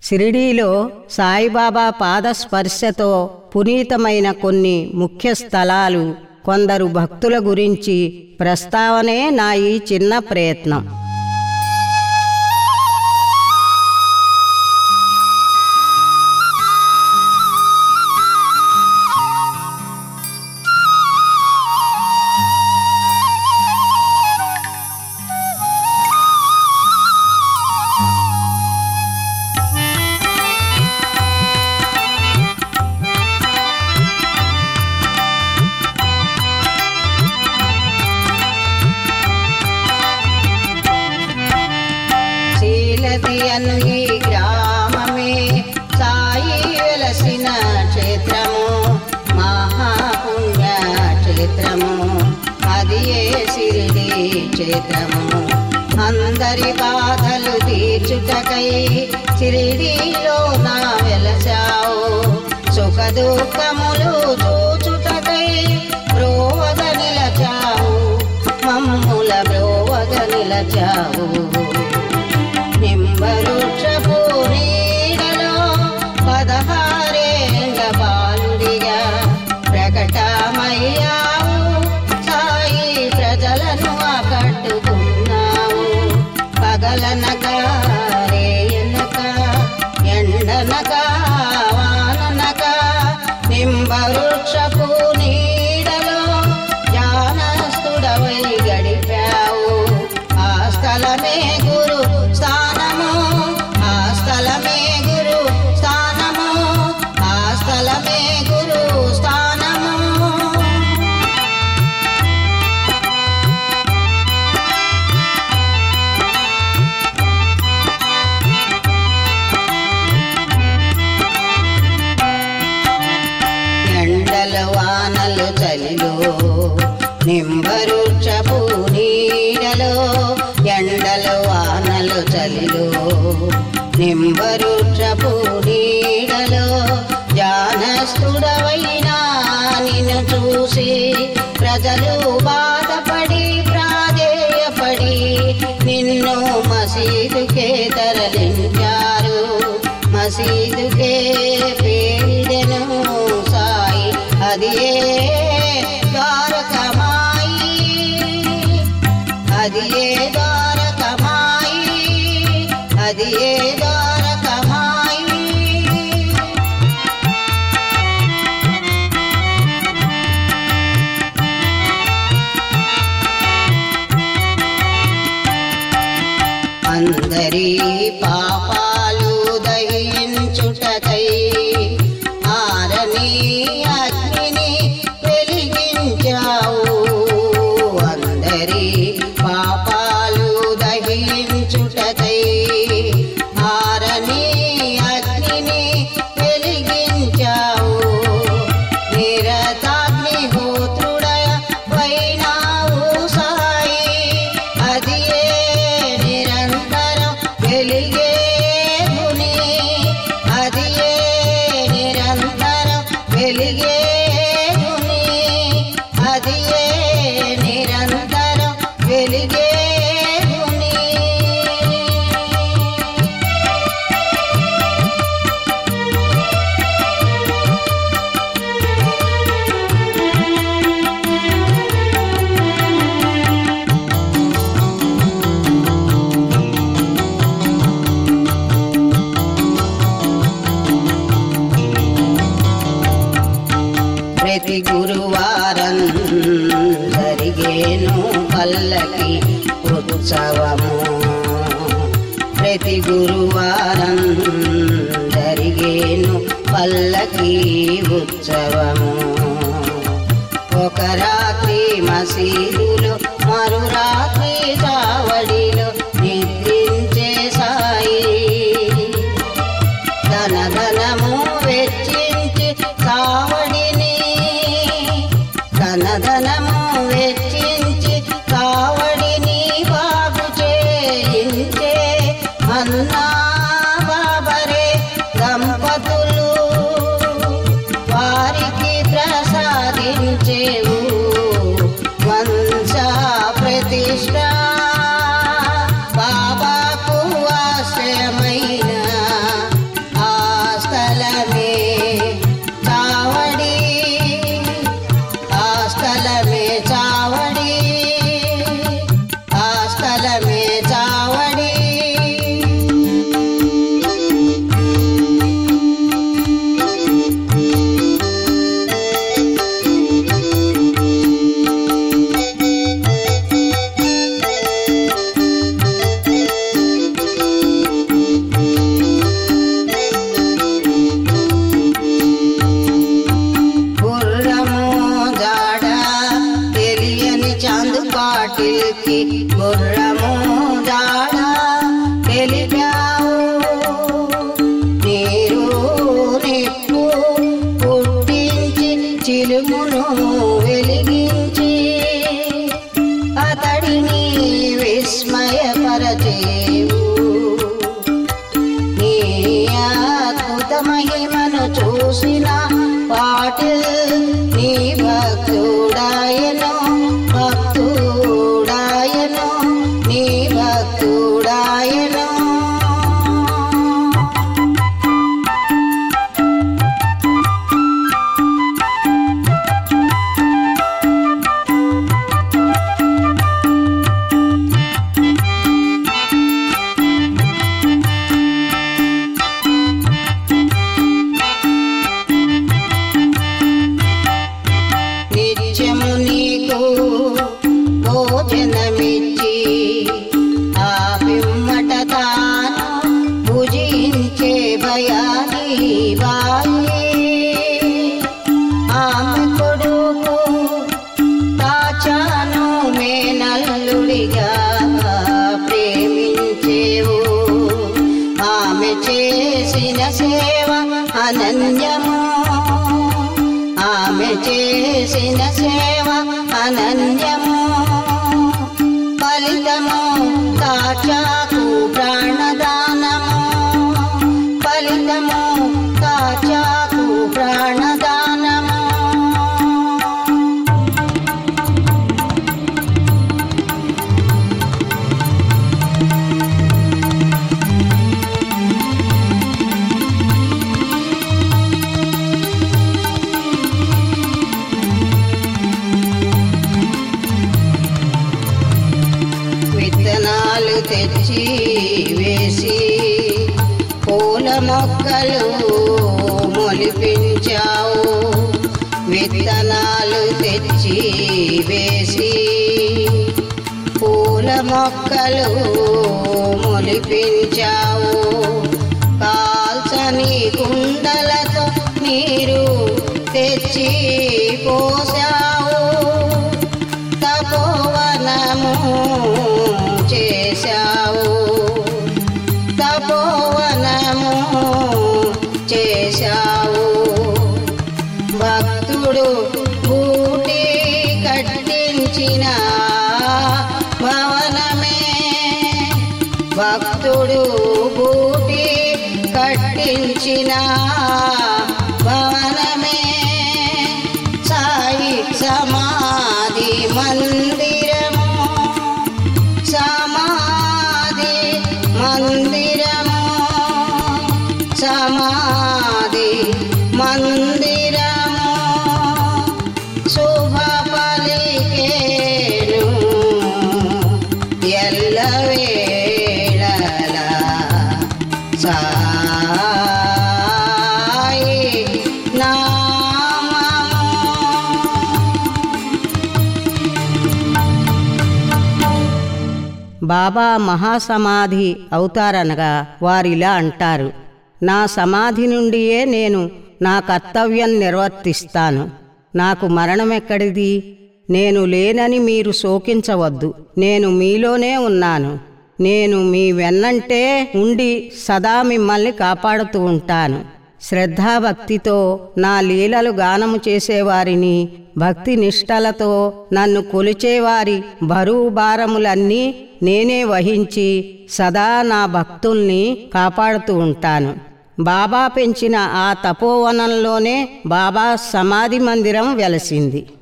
షిరిడీలో సాయిబాబా పాదస్పర్శతో పునీతమైన కొన్ని ముఖ్య స్థలాలు, కొందరు భక్తుల గురించి ప్రస్తావనే నా ఈ చిన్న ప్రయత్నం. అను ఈ గ్రామమే సాయి వెలసిన క్షేత్రము, మహాపుణ్య క్షేత్రము, అది ఏ షిరిడి క్షేత్రము. అందరి బాధలు తీర్చుటకై షిరిడిలో నా వెలసావు, సుఖ దుఃఖములు చూచుటకై బ్రోవగ నిలచావు, మమ్ముల బ్రోవగ నిలచావు. నింబవృక్షపు నీడలో 16 బాలుడిగా ప్రకటమయ్యావు, సాయి ప్రజలను ఆకట్టుకున్నావు. పగలనక రేయనక ఎండనక వాననక నింబవృక్షపు నీడలో జ్ఞానస్తుడవై గడిపావు. ఆ స్థలమే గురు స్థానము, ఆ స్థలమే గురు స్థానము, ఆ స్థలమే గురు స్థానము. ఎండలు వానలు చలిలో నింబవృక్షపు నీడలో, ఎండలు వానలు చలిలో నింబవృక్షపు నీడలో జ్ఞానస్తుడవైనా నిన్ను చూసి ప్రజలు బాధపడి ప్రాధేయపడి నిన్ను మసీదుకే తరలించారు. మసీదుకే పేరిడెను సాయి, అది ఏ ద్వారకమాయి, అది ఏ ద్వారకమాయి, అది ఏ ద్వారకమాయి. అందరి పాపాలు దహించుటకై ఆరని అగ్నిని వెలిగించావు. అందరి పాపాలు దహించుటకై ఆరని అగ్నిని వెలిగించావు. నిరతాగ్నిహోత్రుడవైనావు సాయి, అది ఏ నిరంతరం వెలిగేగుని, అది ఏ నిరంతరం వెలిగేగుని, అది ఏ నిరంతరం వెలిగేగుని. ప్రతి గురువారం జరిగేను పల్లకి ఉత్సవము, ప్రతి గురువారం జరిగేను పల్లకి ఉత్సవము. ఒక రాత్రి మసీదులో, మరో రాత్రి చావడిలో నిద్రించే సాయి. ధనధనము వెచ్చించి కావడిని, ధనధనము వెచ్చించి కావడిని బాగు చేయించే అన్నా చేసిన సేవ అనన్యము, ఆమె చేసిన సేవ అనన్యము. ఫలితము సాక్షాత్తు ప్రాణదానము, ఫలితము సాక్షాత్తు ప్రాణదానము. విత్తనాలు తెచ్చి వేసి పూల మొక్కలు మొలిపించావు, విత్తనాలు తెచ్చి వేసి పూల మొక్కలు మొలిపించావు. కాల్చని కుండలతో నీరు తెచ్చి పోసావు, తపోవనము చేశావు, తపోవనము చేశావు. భక్తుడు బూటి కట్టించిన భవనమే, భక్తుడు బూటి కట్టించిన భవనమే సాయి సమాధి మందిరము, సమాధి మందిరము, సమాధి మందిరము. శుభ పలికేను ఎల్లవేళలా సాయి నామము. బాబా మహాసమాధి అవుతారనగా వారిలా అంటారు, నా సమాధి నుండియే నేను నా కర్తవ్యం నిర్వర్తిస్తాను. నాకు మరణమెక్కడిది? నేను లేనని మీరు శోకించవద్దు. నేను మీలోనే ఉన్నాను. నేను మీ వెన్నంటే ఉండి సదా మిమ్మల్ని కాపాడుతూ ఉంటాను. శ్రద్ధాభక్తితో నా లీలలు గానము చేసేవారిని, భక్తి నిష్టలతో నన్ను కొలిచేవారి బరువు భారములన్నీ నేనే వహించి సదా నా భక్తుల్ని కాపాడుతూ ఉంటాను. బాబా పెంచిన ఆ తపోవనంలోనే బాబా సమాధి మందిరం వెలసింది.